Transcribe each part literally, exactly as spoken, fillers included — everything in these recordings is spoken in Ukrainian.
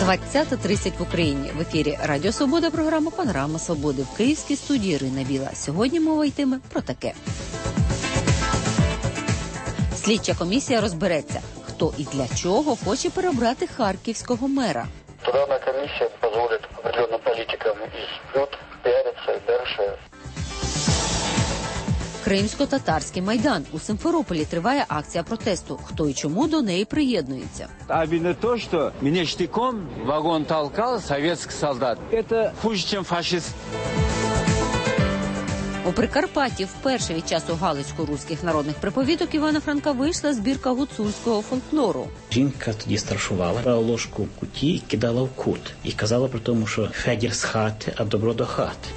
двадцята тридцять в Україні. В ефірі Радіо Свобода, програма «Панорама Свободи». В київській студії Ірина Біла. Сьогодні мова йтиме про таке. Слідча комісія розбереться, хто і для чого хоче переобрати харківського мера. Дана комісія дозволить определенним політикам із СБУ піаритися і далі. Кримсько-татарський майдан. У Симферополі триває акція протесту. Хто і чому до неї приєднується? Обидно то, що мене штиком в вагон толкав совєтський солдат. Це хуже, ніж фашист. У Прикарпатті вперше від часу галицько-руських народних приповідок Івана Франка вийшла збірка гуцульського фольклору. Жінка тоді страшувала, брала ложку в куті і кидала в кут. І казала про тому, що Федір з хати, а добро до хати.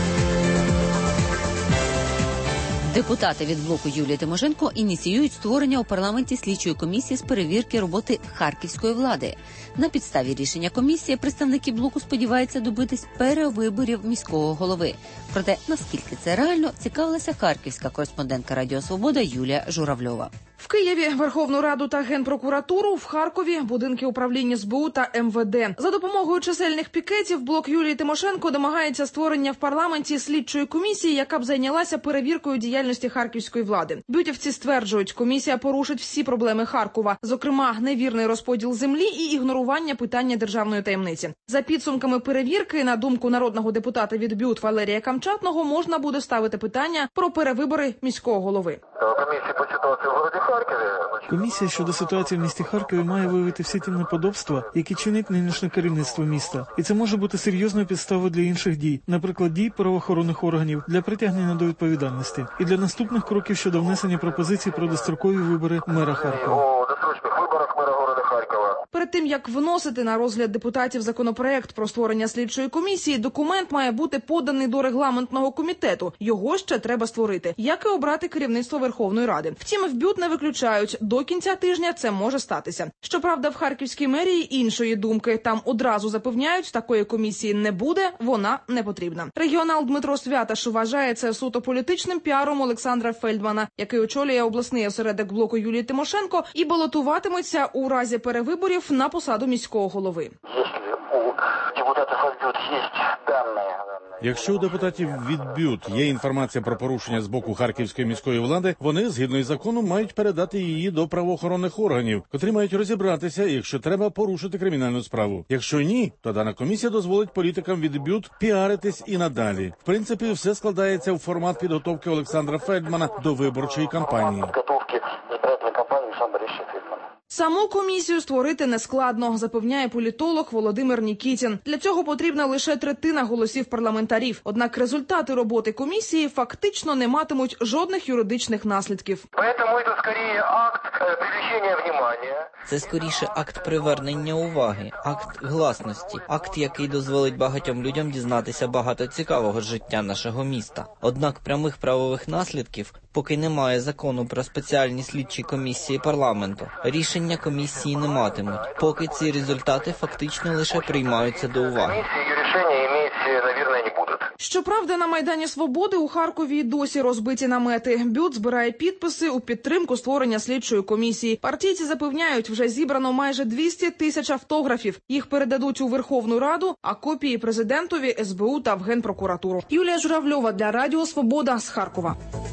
Депутати від блоку Юлії Тимошенко ініціюють створення у парламенті слідчої комісії з перевірки роботи харківської влади. На підставі рішення комісії представники блоку сподіваються добитись перевиборів міського голови. Проте, наскільки це реально, цікавилася харківська кореспондентка Радіо Свобода Юлія Журавльова. В Києві Верховну Раду та Генпрокуратуру, в Харкові будинки управління СБУ та ем ве де. За допомогою чисельних пікетів блок Юлії Тимошенко домагається створення в парламенті слідчої комісії, яка б зайнялася перевіркою діяльності харківської влади. Бютівці стверджують, комісія порушить всі проблеми Харкова, зокрема невірний розподіл землі і ігнорування питання державної таємниці. За підсумками перевірки, на думку народного депутата від БЮТ Валерія Камчатного, можна буде ставити питання про перевибори міського голови. Комісія по ситуації в городі Харкові. Комісія щодо ситуації в місті Харкові має виявити всі ті неподобства, які чинить нинішнє керівництво міста. І це може бути серйозною підставою для інших дій, наприклад, дій правоохоронних органів для притягнення до відповідальності і для наступних кроків щодо внесення пропозицій про дострокові вибори мера Харкова. О дострочних виборах мера города Харкова. Перед тим, як вносити на розгляд депутатів законопроект про створення слідчої комісії, документ має бути поданий до регламентного комітету. Його ще треба створити, як і обрати керівництво Верховної Ради. Втім, в БЮТ не виключають, до кінця тижня це може статися. Щоправда, в Харківській мерії іншої думки. Там одразу запевняють, такої комісії не буде, вона не потрібна. Регіонал Дмитро Святаш вважає це суто політичним піаром Олександра Фельдмана, який очолює обласний осередок блоку Юлії Тимошенко і балотуватиметься у разі перевиборів на посаду міського голови. Якщо у депутатів від БЮТ є інформація про порушення з боку харківської міської влади, вони, згідно із законом, мають передати її до правоохоронних органів, котрі мають розібратися, якщо треба, порушити кримінальну справу. Якщо ні, то дана комісія дозволить політикам від БЮТ піаритись і надалі. В принципі, все складається в формат підготовки Олександра Фельдмана до виборчої кампанії. Саму комісію створити нескладно, запевняє політолог Володимир Нікітін. Для цього потрібна лише третина голосів парламентарів. Однак результати роботи комісії фактично не матимуть жодних юридичних наслідків. Тому це скоріше акт привлечення уваги. Це скоріше акт привернення уваги, акт гласності, акт, який дозволить багатьом людям дізнатися багато цікавого з життя нашого міста. Однак прямих правових наслідків, поки немає закону про спеціальні слідчі комісії парламенту, рішення комісії не матимуть, поки ці результати фактично лише приймаються до уваги. Щоправда, на Майдані Свободи у Харкові досі розбиті намети. БЮТ збирає підписи у підтримку створення слідчої комісії. Партійці запевняють, вже зібрано майже двісті тисяч автографів. Їх передадуть у Верховну Раду, а копії президентові, ес бе у та в Генпрокуратуру. Юлія Журавльова для Радіо Свобода з Харкова.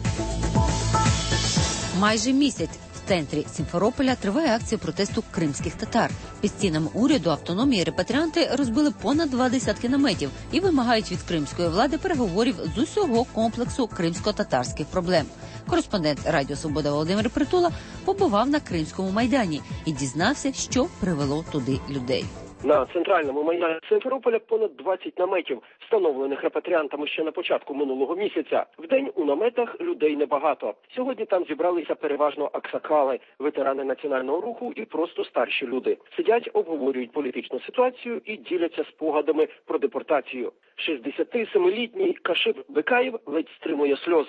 Майже місяць в центрі Сімферополя триває акція протесту кримських татар. Під стінами уряду автономії репатріанти розбили понад два десятки наметів і вимагають від кримської влади переговорів з усього комплексу кримсько-татарських проблем. Кореспондент Радіо Свобода Володимир Притула побував на Кримському майдані і дізнався, що привело туди людей. На центральному майдані Симферополя понад двадцять наметів, встановлених репатріантами ще на початку минулого місяця. Вдень у наметах людей небагато. Сьогодні там зібралися переважно аксакали, ветерани національного руху і просто старші люди. Сидять, обговорюють політичну ситуацію і діляться спогадами про депортацію. шістдесятисемилітній Кашип Бекаєв ледь стримує сльози.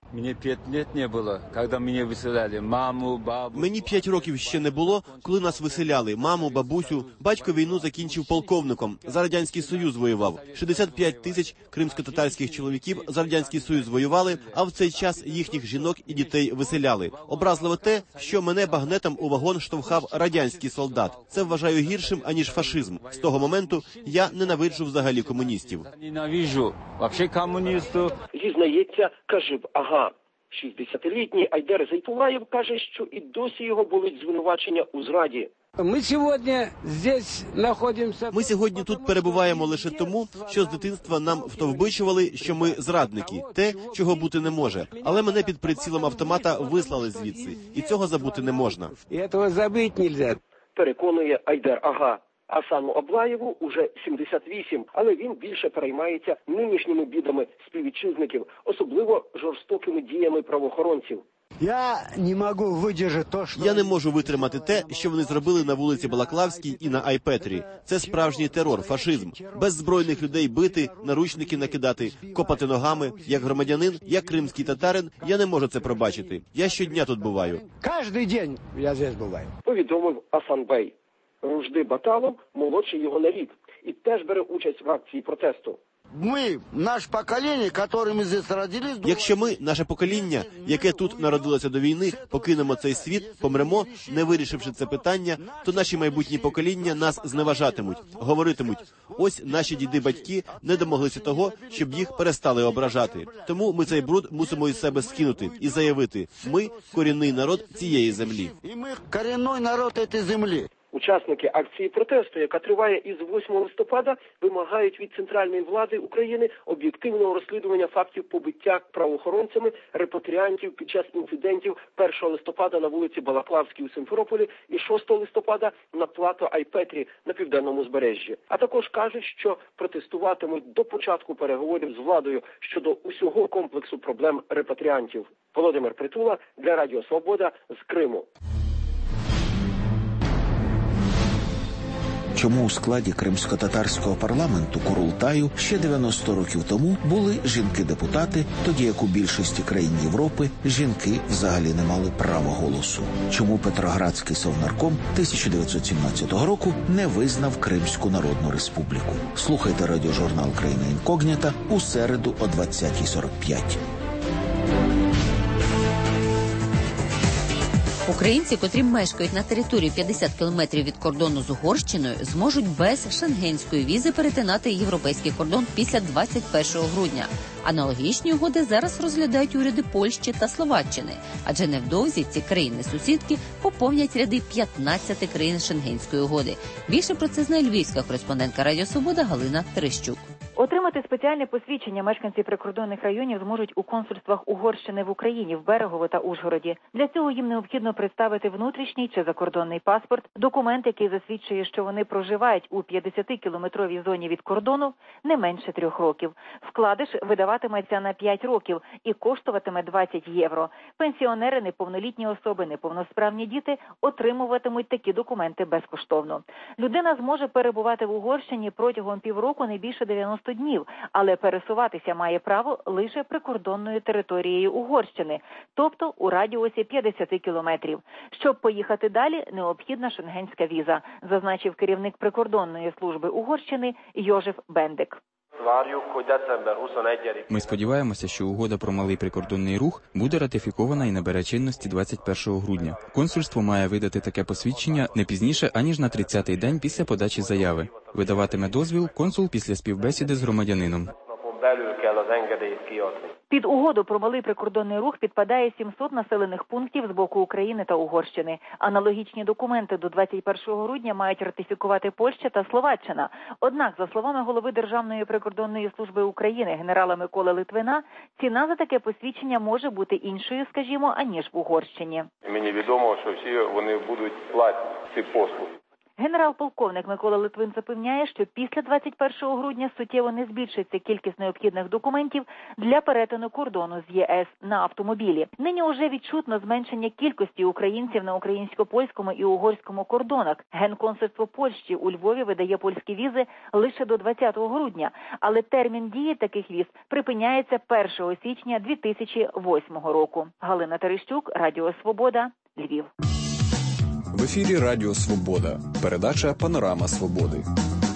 Мені п'ять років не було, коли мене виселяли. Маму, бабу. Мені п'ять років ще не було, коли нас виселяли. Маму, бабусю. Батько війну закінчив полковником. За Радянський Союз воював. шістдесят п'ять тисяч кримськотатарських чоловіків за Радянський Союз воювали, а в цей час їхніх жінок і дітей виселяли. Образливо те, що мене багнетом у вагон штовхав радянський солдат. Це вважаю гіршим, аніж фашизм. З того моменту я ненавиджу взагалі комуністів. Ненавиджу взагалі комуністів. Зізнається Кажиб Ага. шістдесятилітній Айдер Зайтулаєв каже, що і досі його болить звинувачення у зраді. Ми сьогодні здесь знаходимося. Ми сьогодні тут перебуваємо лише тому, що з дитинства нам втовбичували, що ми зрадники, те, чого бути не може. Але мене під прицілом автомата вислали звідси, і цього забути не можна. І цього забути не можна. Переконує Айдер Ага. Асану Аблаєву уже сімдесят вісім, але він більше переймається нинішніми бідами співвітчизників, особливо жорстокими діями правоохоронців. Я не можу видержати то, що... Я не можу витримати те, що вони зробили на вулиці Балаклавській і на Айпетрі. Це справжній терор, фашизм. Беззбройних людей бити, наручники накидати, копати ногами. Як громадянин, як кримський татарин, я не можу це пробачити. Я щодня тут буваю. Кожен день я тут буваю. Повідомив Асанбей. Ружди Баталов молодший його на рік і теж бере участь в акції протесту. Ми, наше покоління, яке ми тут родились... Якщо ми, наше покоління, яке тут народилося до війни, покинемо цей світ, помремо, не вирішивши це питання, то наші майбутні покоління нас зневажатимуть, говоритимуть: ось наші діди-батьки не домоглися того, щоб їх перестали ображати. Тому ми цей бруд мусимо із себе скинути і заявити: ми – корінний народ цієї землі. І ми – корінний народ цієї землі. Учасники акції протесту, яка триває із восьмого листопада, вимагають від центральної влади України об'єктивного розслідування фактів побиття правоохоронцями репатріантів під час інцидентів першого листопада на вулиці Балаклавській у Симферополі і шостого листопада на плато Айпетрі на південному узбережжі. А також кажуть, що протестуватимуть до початку переговорів з владою щодо усього комплексу проблем репатріантів. Володимир Притула для Радіо Свобода з Криму. Чому у складі кримсько-татарського парламенту Курултаю ще дев'яносто років тому були жінки-депутати, тоді як у більшості країн Європи жінки взагалі не мали права голосу? Чому Петроградський совнарком тисяча дев'ятсот сімнадцятого року не визнав Кримську Народну Республіку? Слухайте радіожурнал «Країна інкогніта» у середу о двадцятій сорок п'ять. Українці, котрі мешкають на території п'ятдесят кілометрів від кордону з Угорщиною, зможуть без шенгенської візи перетинати європейський кордон після двадцять першого грудня. Аналогічні угоди зараз розглядають уряди Польщі та Словаччини, адже невдовзі ці країни-сусідки поповнять ряди п'ятнадцяти країн шенгенської угоди. Більше про це знає львівська кореспондентка Радіо Свобода Галина Терещук. Отримати спеціальне посвідчення мешканці прикордонних районів зможуть у консульствах Угорщини в Україні, в Берегово та Ужгороді. Для цього їм необхідно представити внутрішній чи закордонний паспорт, документ, який засвідчує, що вони проживають у п'ятдесятикілометровій зоні від кордону не менше трьох років. Вкладиш видаватиметься на п'ять років і коштуватиме двадцять євро. Пенсіонери, неповнолітні особи, неповносправні діти отримуватимуть такі документи безкоштовно. Людина зможе перебувати в Угорщині протягом півроку не більше дев'яноста днів, але пересуватися має право лише прикордонною територією Угорщини, тобто у радіусі п'ятдесят кілометрів. Щоб поїхати далі, необхідна шенгенська віза, зазначив керівник прикордонної служби Угорщини Йожеф Бендик. Ми сподіваємося, що угода про малий прикордонний рух буде ратифікована і набере чинності двадцять першого грудня. Консульство має видати таке посвідчення не пізніше, аніж на тридцятий день після подачі заяви. Видаватиме дозвіл консул після співбесіди з громадянином. Під угоду про малий прикордонний рух підпадає сімсот населених пунктів з боку України та Угорщини. Аналогічні документи до двадцять першого грудня мають ратифікувати Польща та Словаччина. Однак, за словами голови Державної прикордонної служби України генерала Миколи Литвина, ціна за таке посвідчення може бути іншою, скажімо, аніж в Угорщині. Мені відомо, що всі вони будуть платні ці послуги. Генерал-полковник Микола Литвин запевняє, що після двадцять першого грудня суттєво не збільшиться кількість необхідних документів для перетину кордону з ЄС на автомобілі. Нині уже відчутно зменшення кількості українців на українсько-польському і угорському кордонах. Генконсульство Польщі у Львові видає польські візи лише до двадцятого грудня, але термін дії таких віз припиняється першого січня дві тисячі восьмого року. Галина Терещук, Радіо Свобода, Львів. В ефірі Радіо Свобода. Передача «Панорама Свободи».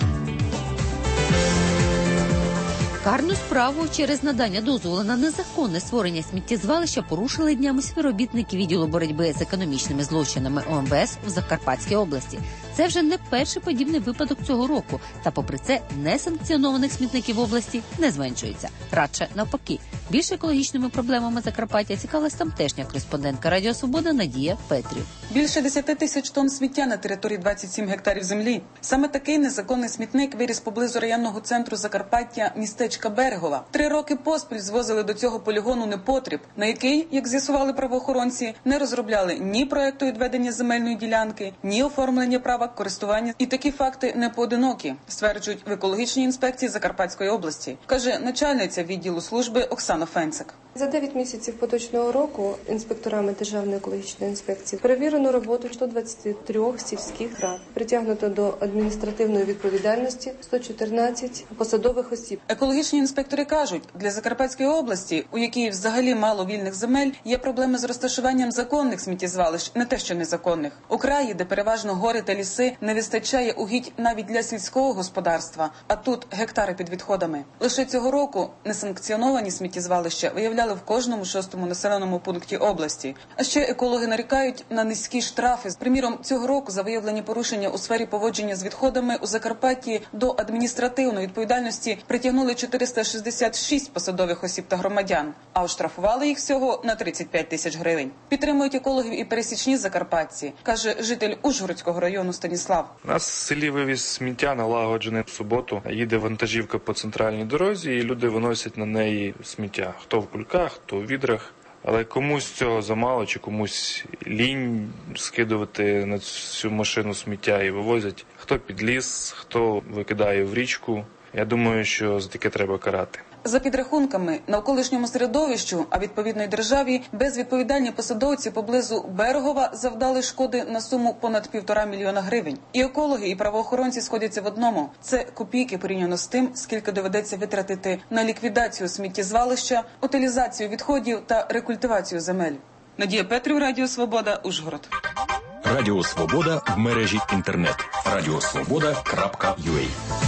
Карну справу через надання дозволу на незаконне створення сміттєзвалища порушили днями співробітники відділу боротьби з економічними злочинами О Ем Ве Ес в Закарпатській області. Це вже не перший подібний випадок цього року, та попри це несанкціонованих смітників в області не зменшується. Радше навпаки. Більш екологічними проблемами Закарпаття цікавилась тамтешня кореспондентка Радіо Свобода Надія Петрів. Більше десяти тисяч тонн сміття на території двадцять сім гектарів землі. Саме такий незаконний смітник виріс поблизу районного центру Закарпаття містечка Берегова. Три роки поспіль звозили до цього полігону непотріб, на який, як з'ясували правоохоронці, не розробляли ні проекту відведення земельної ділянки, ні оформлення права користування. І такі факти не поодинокі, стверджують в екологічній інспекції Закарпатської області, каже начальниця відділу служби Оксана Фенцик. За дев'ять місяців поточного року інспекторами Державної екологічної інспекції перевірено роботу сто двадцять три сільських рад. Притягнуто до адміністративної відповідальності сто чотирнадцять посадових осіб. Екологічні інспектори кажуть, для Закарпатської області, у якій взагалі мало вільних земель, є проблеми з розташуванням законних сміттєзвалищ, не те що незаконних. У краї, де переважно гори та ліси, не вистачає угідь навіть для сільського господарства, а тут гектари під відходами. Лише цього року несанкціоновані сміттєзвалища виявляли в кожному шостому населеному пункті області. А ще екологи нарікають на низькі штрафи. Приміром, цього року за виявлені порушення у сфері поводження з відходами у Закарпатті до адміністративної відповідальності притягнули чотириста шістдесят шість посадових осіб та громадян, а оштрафували їх всього на тридцять п'ять тисяч гривень. Підтримують екологів і пересічні закарпатці, каже житель Ужгородського району Станіслав. У нас в селі вивіз сміття налагоджене в суботу. Їде вантажівка по центральній дорозі і люди виносять на неї сміття. Хто в кульках, хто в відрах. Але комусь цього замало, чи комусь лінь скидувати на цю машину сміття і вивозять. Хто під ліс, хто викидає в річку. Я думаю, що за таке треба карати. За підрахунками, навколишньому середовищу, а відповідно й державі, безвідповідальні посадовці поблизу Берегова завдали шкоди на суму понад півтора мільйона гривень. І екологи, і правоохоронці сходяться в одному. Це копійки порівняно з тим, скільки доведеться витратити на ліквідацію сміттєзвалища, утилізацію відходів та рекультивацію земель. Надія Петрів, Радіо Свобода, Ужгород. Радіо Свобода в мережі інтернет. радіосвобода крапка ю а.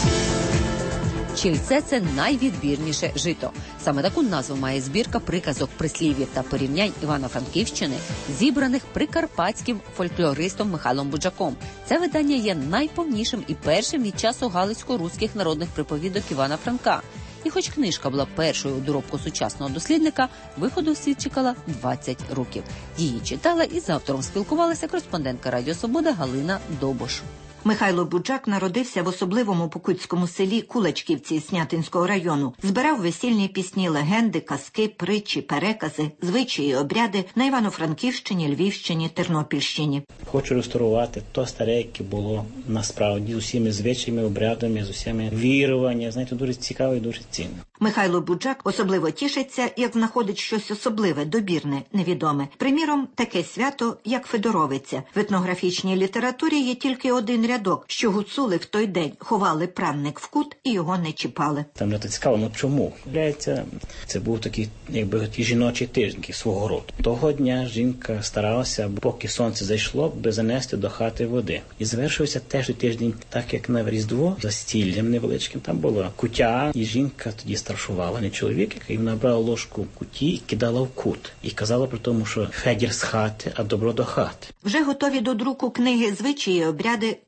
Чільце – це найвідбірніше жито. Саме таку назву має збірка приказок, прислів'їв та порівнянь Івано-Франківщини, зібраних прикарпатським фольклористом Михайлом Буджаком. Це видання є найповнішим і першим від часу галицько-руських народних приповідок Івана Франка. І хоч книжка була першою у доробку сучасного дослідника, виходу в світ чекала двадцять років. Її читала і з автором спілкувалася кореспондентка Радіо Свобода Галина Добош. Михайло Буджак народився в особливому покутському селі Кулачківці Снятинського району. Збирав весільні пісні, легенди, казки, притчі, перекази, звичаї, обряди на Івано-Франківщині, Львівщині, Тернопільщині. Хочу реставрувати то старе, яке було насправді з усіми звичаями, обрядами, з усіми віруваннями. Знаєте, дуже цікаво і дуже цінно. Михайло Буджак особливо тішиться, як знаходить щось особливе, добірне, невідоме. Приміром, таке свято, як Федоровиця. В етнографічній літературі є тільки один рядок, що гуцули в той день ховали пранник в кут і його не чіпали. Там не так цікаво, ну чому? Виявляється, це був такий, якби такий жіночий тиждень свого роду. Того дня жінка старалася, поки сонце зайшло, би занести до хати води. І завершився теж тиждень, так як на Різдво, за стіллям невеличким. Там була кутя, і жінка тоді старшувала, не чоловік, який набрала ложку в куті і кидала в кут. І казала про тому, що Федір з хати, а добро до хати. Вже готові до друку книги «Звичаї, обряди»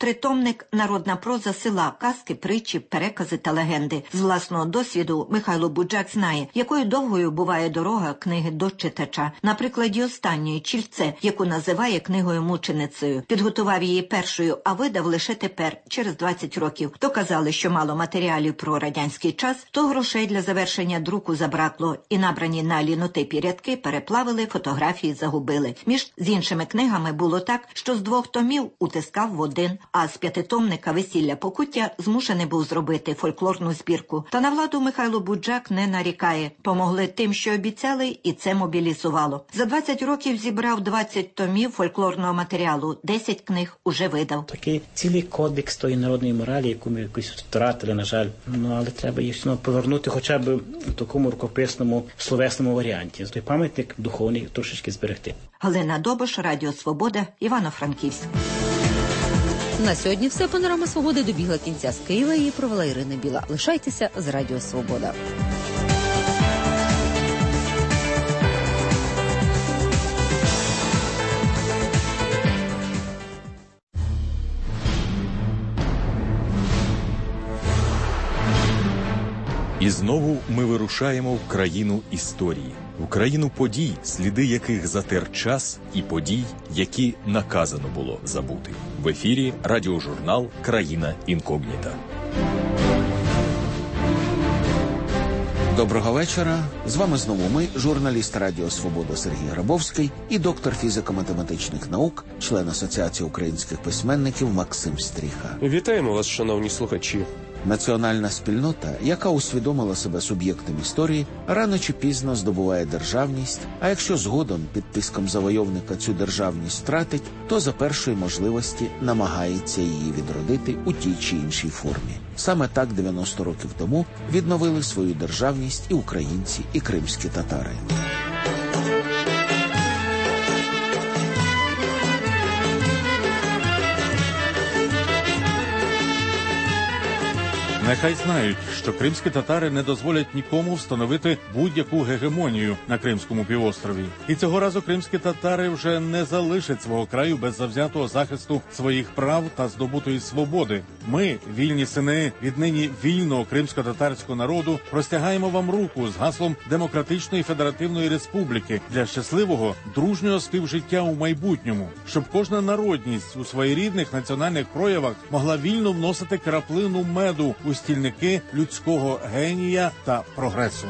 Тритомник «Народна проза села. Казки, притчі, перекази та легенди». З власного досвіду Михайло Буджак знає, якою довгою буває дорога книги до читача. На прикладі останньої «Чільце», яку називає книгою-мученицею. Підготував її першою, а видав лише тепер, через двадцять років. То казали, що мало матеріалів про радянський час, то грошей для завершення друку забракло, і набрані на лінотипі рядки переплавили, фотографії загубили. Між з іншими книгами було так, що з двох томів утискав в один, а з п'ятитомника «Весілля Покуття» змушений був зробити фольклорну збірку. Та на владу Михайло Буджак не нарікає. Помогли тим, що обіцяли, і це мобілізувало. За двадцять років зібрав двадцять томів фольклорного матеріалу, десять книг уже видав. Такий цілий кодекс тої народної моралі, яку ми якось втратили, на жаль. Ну, але треба їх повернути хоча б в такому рукописному, словесному варіанті. Той пам'ятник духовний трошечки зберегти. Галина Добош, Радіо Свобода, Івано-Франківськ. На сьогодні все. Панорама Свободи добігла кінця. З Києва її провела Ірина Біла. Лишайтеся з Радіо Свобода. І знову ми вирушаємо в країну історії, в країну подій, сліди яких затер час, і подій, які наказано було забути. В ефірі радіожурнал «Країна інкогніта». Доброго вечора. З вами знову ми, журналіст Радіо Свобода Сергій Грабовський і доктор фізико-математичних наук, член Асоціації українських письменників Максим Стріха. Вітаємо вас, шановні слухачі. Національна спільнота, яка усвідомила себе суб'єктом історії, рано чи пізно здобуває державність, а якщо згодом під тиском завойовника цю державність втратить, то за першої можливості намагається її відродити у тій чи іншій формі. Саме так дев'яносто років тому відновили свою державність і українці, і кримські татари. Нехай знають, що кримські татари не дозволять нікому встановити будь-яку гегемонію на Кримському півострові. І цього разу кримські татари вже не залишать свого краю без завзятого захисту своїх прав та здобутої свободи. Ми, вільні сини віднині вільного кримсько-татарського народу, простягаємо вам руку з гаслом Демократичної Федеративної Республіки для щасливого, дружнього співжиття у майбутньому, щоб кожна народність у своєрідних національних проявах могла вільно вносити краплину меду у стільники людського генія та прогресу.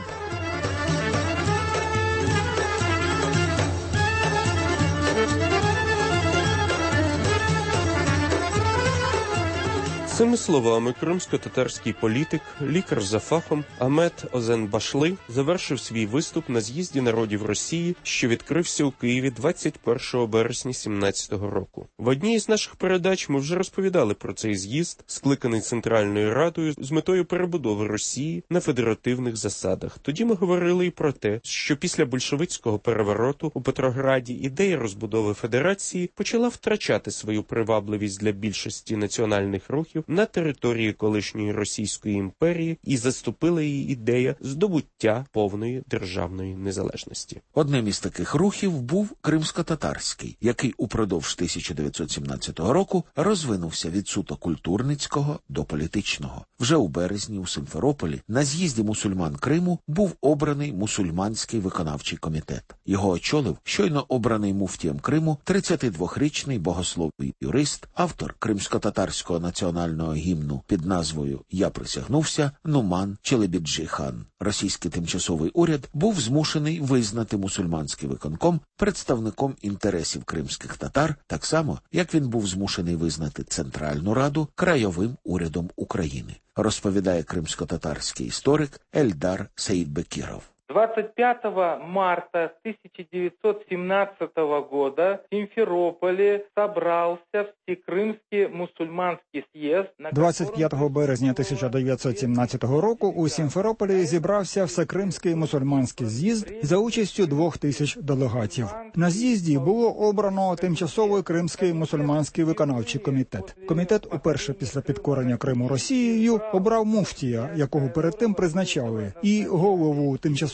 Цими словами кримсько-татарський політик, лікар за фахом Ахмет Озенбашли завершив свій виступ на з'їзді народів Росії, що відкрився у Києві двадцять першого березня сімнадцятого року. В одній із наших передач ми вже розповідали про цей з'їзд, скликаний Центральною Радою з метою перебудови Росії на федеративних засадах. Тоді ми говорили і про те, що після большевицького перевороту у Петрограді ідея розбудови федерації почала втрачати свою привабливість для більшості національних рухів на території колишньої Російської імперії, і заступила її ідея здобуття повної державної незалежності. Одним із таких рухів був кримсько-татарський, який упродовж тисяча дев'ятсот сімнадцятого року розвинувся від суто культурницького до політичного. Вже у березні у Симферополі на з'їзді мусульман Криму був обраний мусульманський виконавчий комітет. Його очолив щойно обраний муфтієм Криму тридцятидвохрічний богословний юрист, автор кримсько-татарського національного гімну під назвою «Я присягнувся» Нуман Челебіджи-хан. Російський тимчасовий уряд був змушений визнати мусульманський виконком представником інтересів кримських татар, так само, як він був змушений визнати Центральну Раду краєвим урядом України, розповідає кримсько-татарський історик Ельдар Сеїдбекіров. двадцать пятого марта тысяча девятьсот семнадцатого года в Симферополе собрался Всекрымский мусульманский съезд. двадцять п'ятого березня тисяча дев'ятсот сімнадцятого року у Сімферополі зібрався Всекримський мусульманський з'їзд за участю двох тисяч делегатів. На з'їзді було обрано тимчасовий Кримський мусульманський виконавчий комітет. Комітет уперше після підкорення Криму Росією обрав муфтія, якого перед тим призначали, і голову тимчасового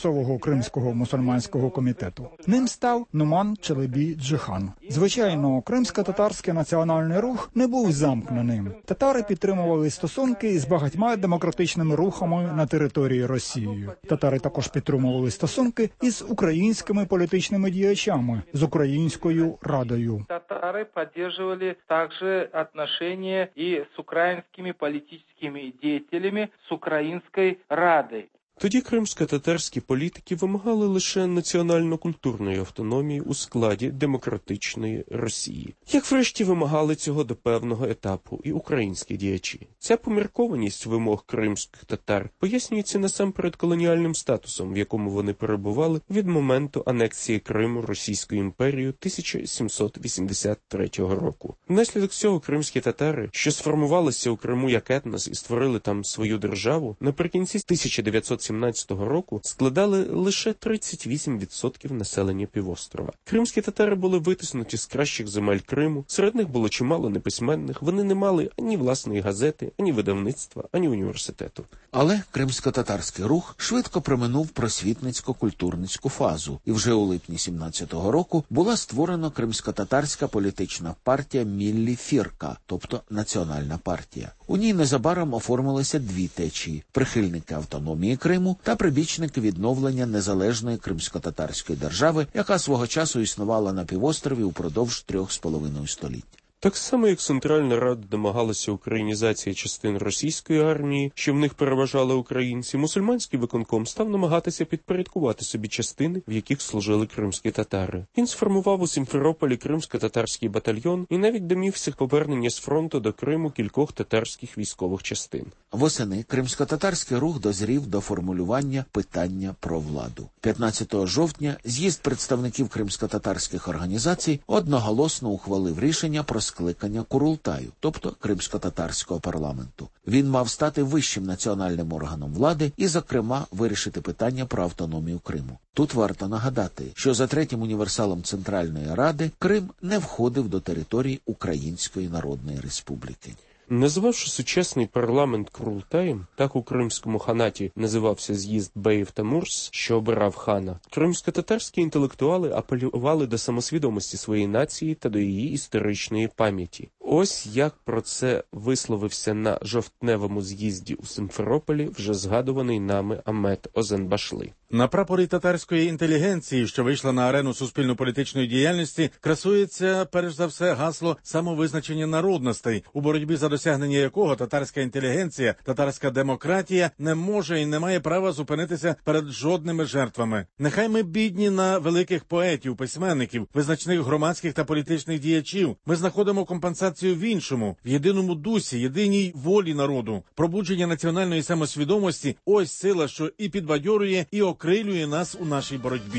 тимчасового Кримського мусульманського комітету. Ним став Нуман Челебі Джихан. Звичайно, кримсько-татарський національний рух не був замкненим. Татари підтримували стосунки з багатьма демократичними рухами на території Росії. Татари також підтримували стосунки із українськими політичними діячами, з Українською Радою. Татари підтримували також відносини і з українськими політичними діячами, з Українською Радою. Тоді кримсько-татарські політики вимагали лише національно-культурної автономії у складі демократичної Росії. Як врешті вимагали цього до певного етапу і українські діячі. Ця поміркованість вимог кримських татар пояснюється насамперед колоніальним статусом, в якому вони перебували від моменту анексії Криму Російською імперією тисяча сімсот вісімдесят третього року. Внаслідок цього кримські татари, що сформувалися у Криму як етнос і створили там свою державу, наприкінці тисяча дев'ятсот сімнадцятого року складали лише тридцять вісім відсотків населення півострова. Кримські татари були витиснуті з кращих земель Криму, серед них було чимало неписьменних, вони не мали ані власної газети, ані видавництва, ані університету. Але кримсько-татарський рух швидко проминув просвітницько-культурницьку фазу, і вже у липні сімнадцятого року була створена кримсько-татарська політична партія Міллі Фірка, тобто Національна партія. У ній незабаром оформилися дві течії – прихильники автономії Криму та прибічники відновлення незалежної кримсько-татарської держави, яка свого часу існувала на півострові упродовж трьох з половиною століть. Так само, як Центральна Рада домагалася українізації частин російської армії, що в них переважали українці, мусульманський виконком став намагатися підпорядкувати собі частини, в яких служили кримські татари. Він сформував у Сімферополі кримсько-татарський батальйон і навіть домігся повернення з фронту до Криму кількох татарських військових частин. Восени кримсько-татарський рух дозрів до формулювання питання про владу. п'ятнадцятого жовтня з'їзд представників кримсько-татарських організацій одноголосно ухвалив рішення про скликання Курултаю, тобто кримсько-татарського парламенту. Він мав стати вищим національним органом влади і, зокрема, вирішити питання про автономію Криму. Тут варто нагадати, що за третім універсалом Центральної Ради Крим не входив до території Української Народної Республіки. Назвавши сучасний парламент Курултаєм, так у кримському ханаті називався з'їзд беїв та мурс, що обирав хана, кримсько-татарські інтелектуали апелювали до самосвідомості своєї нації та до її історичної пам'яті. Ось як про це висловився на жовтневому з'їзді у Симферополі вже згадуваний нами Амет Озен-Башли. На прапорі татарської інтелігенції, що вийшла на арену суспільно-політичної діяльності, красується, перш за все, гасло самовизначення народностей, у боротьбі за досягнення якого татарська інтелігенція, татарська демократія не може і не має права зупинитися перед жодними жертвами. Нехай ми бідні на великих поетів, письменників, визначних громадських та політичних діячів. Ми знаходимо компенсацію в іншому, в єдиному дусі, єдиній волі народу. Пробудження національної самосвідомості – ось сила, що і підбадьорює, і окрилює нас у нашій боротьбі.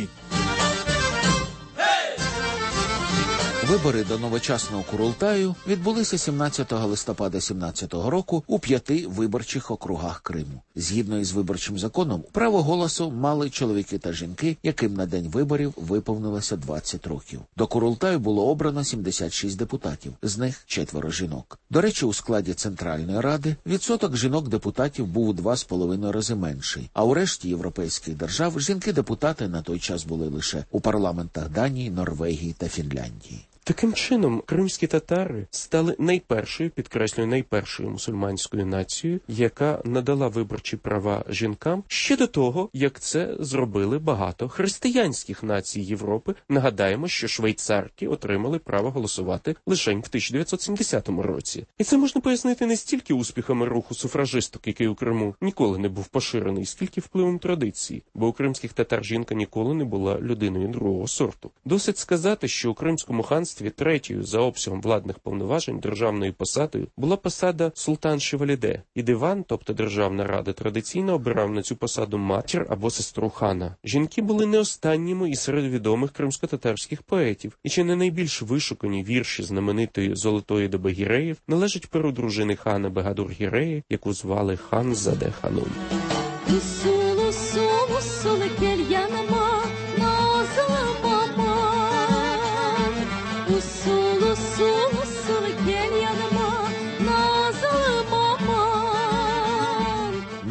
Вибори до новочасного Курултаю відбулися сімнадцятого листопада сімнадцятого року у п'яти виборчих округах Криму. Згідно із виборчим законом, право голосу мали чоловіки та жінки, яким на день виборів виповнилося двадцять років. До Курултаю було обрано сімдесят шість депутатів, з них четверо жінок. До речі, у складі Центральної Ради відсоток жінок-депутатів був у два з половиною рази менший, а у решті європейських держав жінки-депутати на той час були лише у парламентах Данії, Норвегії та Фінляндії. Таким чином, кримські татари стали найпершою, підкреслюю, найпершою мусульманською нацією, яка надала виборчі права жінкам ще до того, як це зробили багато християнських націй Європи. Нагадаємо, що швейцарки отримали право голосувати лише в тисяча дев'ятсот сімдесятому році. І це можна пояснити не стільки успіхами руху суфражисток, який у Криму ніколи не був поширений, скільки впливом традиції, бо у кримських татар жінка ніколи не була людиною другого сорту. Досить сказати, що у кримському ханстві третьою за обсягом владних повноважень державною посадою була посада султанши Валіде, і диван, тобто Державна Рада, традиційно обирав на цю посаду матір або сестру хана. Жінки були не останніми і серед відомих кримсько-татарських поетів, і чи не найбільш вишукані вірші знаменитої Золотої доби Гіреїв належать перу дружини хана Бегадур Гіреї, яку звали Ханзаде Ханум.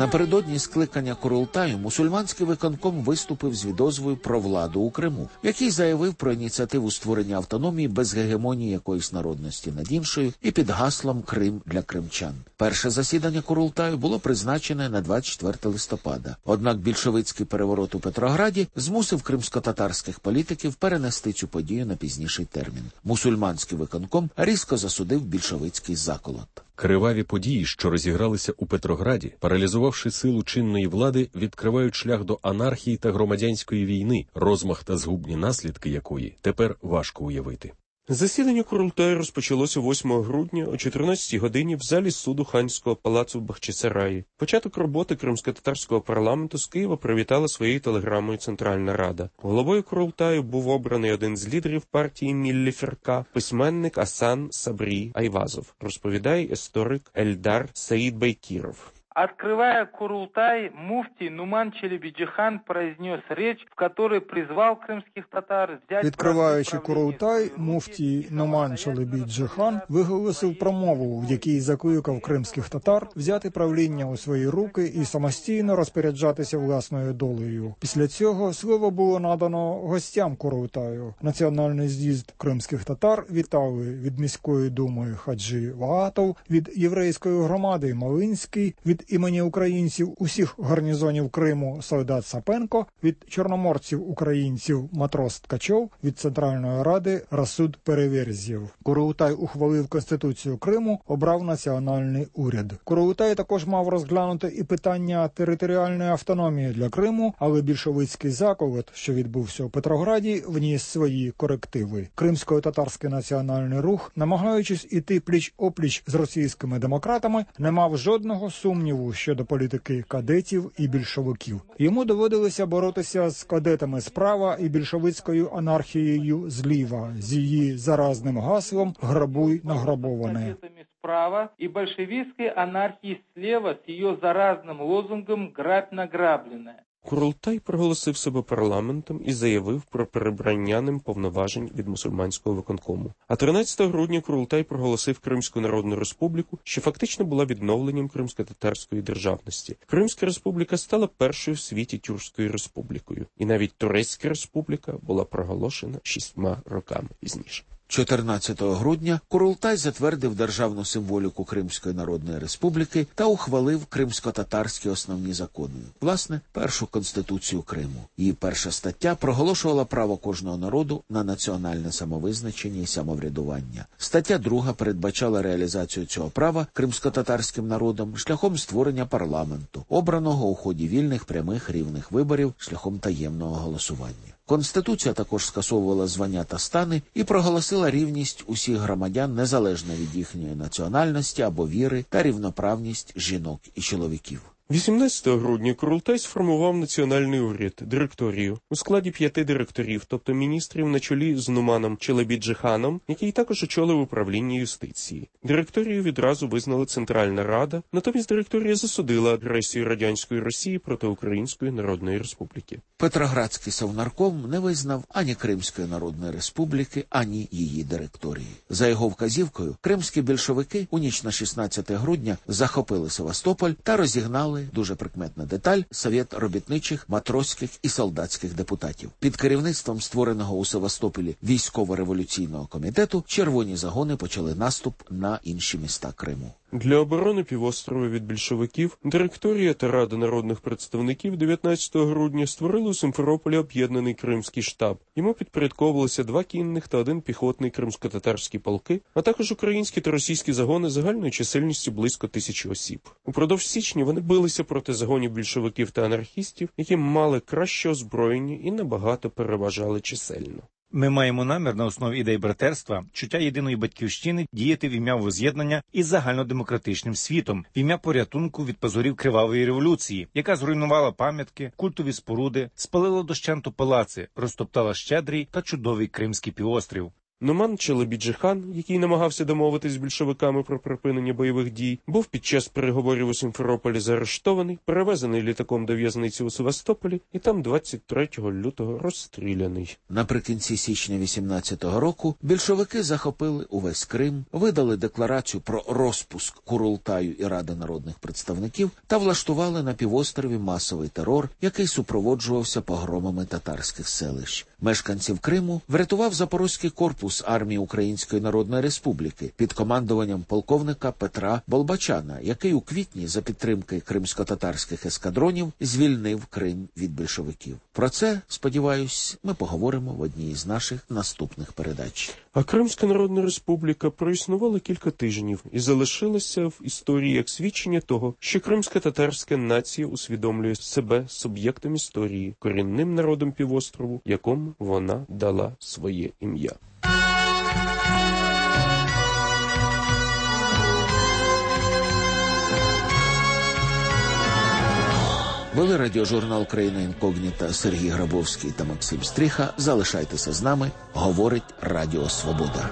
Напередодні скликання Курултаю мусульманський виконком виступив з відозвою про владу у Криму, який заявив про ініціативу створення автономії без гегемонії якоїсь народності над іншою і під гаслом «Крим для кримчан». Перше засідання Курултаю було призначене на двадцять четвертого листопада. Однак більшовицький переворот у Петрограді змусив кримсько-татарських політиків перенести цю подію на пізніший термін. Мусульманський виконком різко засудив більшовицький заколот. Криваві події, що розігралися у Петрограді, паралізувавши силу чинної влади, відкривають шлях до анархії та громадянської війни, розмах та згубні наслідки якої тепер важко уявити. Засідання Курултаю розпочалося восьмого грудня о чотирнадцятій годині в залі суду Ханського палацу в Бахчисараї. Початок роботи кримсько-татарського парламенту з Києва привітала своєю телеграмою Центральна Рада. Головою Курултаю був обраний один з лідерів партії Міллі Ферка, письменник Асан Сабрі Айвазов, розповідає історик Ельдар Саїд Байкіров. Открывая Курултай, муфтий Нуман Челебиджихан произнес речь, в которой призвал крымских татар взять... Відкриваючи Курултай, муфтій Нуман Челебіджихан виголосив промову, в якій закликав кримських татар взяти правління у свої руки і самостійно розпоряджатися власною долею. Після цього слово було надано гостям Курултаю. Національний з'їзд кримських татар вітали від міської думи Хаджі Ваатов, від єврейської громади Малинський, від імені українців усіх гарнізонів Криму солдат Сапенко, від чорноморців українців матрос Ткачов, від Центральної Ради Расуд Переверзєв. Курултай ухвалив Конституцію Криму, обрав національний уряд. Курултай також мав розглянути і питання територіальної автономії для Криму, але більшовицький заколот, що відбувся у Петрограді, вніс свої корективи. Кримсько-татарський національний рух, намагаючись іти пліч-опліч з російськими демократами, не мав жодного сумніву щодо політики кадетів і більшовиків. Йому доводилося боротися з кадетами справа і більшовицькою анархією зліва, з її заразним гаслом «Грабуй награбоване». Справа и большевистской анархии слева с ее заразным лозунгом «Грабь награбленное». Курултай проголосив себе парламентом і заявив про перебрання ним повноважень від мусульманського виконкому. А тринадцятого грудня Курултай проголосив Кримську Народну Республіку, що фактично була відновленням кримсько-татарської державності. Кримська республіка стала першою в світі тюркською республікою. І навіть Турецька республіка була проголошена шістьма роками пізніше. чотирнадцятого грудня Курултай затвердив державну символіку Кримської Народної Республіки та ухвалив кримсько-татарські основні закони. Власне, першу конституцію Криму. Її перша стаття проголошувала право кожного народу на національне самовизначення і самоврядування. Стаття друга передбачала реалізацію цього права кримсько-татарським народом шляхом створення парламенту, обраного у ході вільних, прямих, рівних виборів шляхом таємного голосування. Конституція також скасовувала звання та стани і проголосила рівність усіх громадян незалежно від їхньої національності або віри та рівноправність жінок і чоловіків. вісімнадцятого грудня Курултай сформував національний уряд, директорію, у складі п'яти директорів, тобто міністрів на чолі з Нуманом Челебіджиханом, який також очолив управління юстиції. Директорію відразу визнала Центральна Рада, натомість директорія засудила агресію радянської Росії проти Української Народної Республіки. Петроградський совнарком не визнав ані Кримської Народної Республіки, ані її директорії. За його вказівкою, кримські більшовики у ніч на шістнадцяте грудня захопили Севастополь та розігнали, дуже прикметна деталь, Совєт робітничих, матроських і солдатських депутатів. Під керівництвом створеного у Севастополі військово-революційного комітету червоні загони почали наступ на інші міста Криму. Для оборони півострова від більшовиків директорія та Рада народних представників дев'ятнадцятого грудня створили у Сімферополі об'єднаний кримський штаб. Йому підпорядковувалися два кінних та один піхотний кримсько-татарські полки, а також українські та російські загони загальною чисельністю близько тисячі осіб. Упродовж січня вони билися проти загонів більшовиків та анархістів, які мали краще озброєння і набагато переважали чисельно. Ми маємо намір на основі ідей братерства, чуття єдиної батьківщини діяти в ім'я воз'єднання із загальнодемократичним світом, в ім'я порятунку від позорів кривавої революції, яка зруйнувала пам'ятки, культові споруди, спалила дощенту палаци, розтоптала щедрий та чудовий Кримський півострів. Нуман Челебіджихан, який намагався домовитись з більшовиками про припинення бойових дій, був під час переговорів у Сімферополі заарештований, перевезений літаком до в'язниці у Севастополі і там двадцять третього лютого розстріляний. Наприкінці січня вісімнадцятого року більшовики захопили увесь Крим, видали декларацію про розпуск Курултаю і Ради народних представників та влаштували на півострові масовий терор, який супроводжувався погромами татарських селищ. Мешканців Криму врятував Запорозький корпус армії Української Народної Республіки під командуванням полковника Петра Болбачана, який у квітні за підтримки кримсько-татарських ескадронів звільнив Крим від більшовиків. Про це, сподіваюсь, ми поговоримо в одній із наших наступних передач. А Кримська Народна Республіка проіснувала кілька тижнів і залишилася в історії як свідчення того, що кримсько-татарська нація усвідомлює себе суб'єктом історії, корінним народом півострову, якому вона дала своє ім'я. Вели радіожурнал «Країна інкогніта» Сергій Грабовський та Максим Стріха. Залишайтеся з нами. Говорить Радіо Свобода.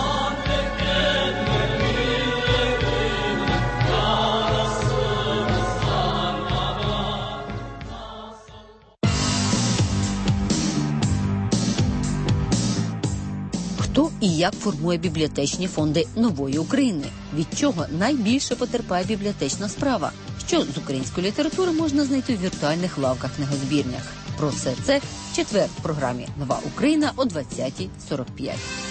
Хто і як формує бібліотечні фонди нової України? Від чого найбільше потерпає бібліотечна справа? Що з української літератури можна знайти в віртуальних лавках книгозбірнях? Про все це в четвер в програмі «Нова Україна» о двадцятій сорок п'ять.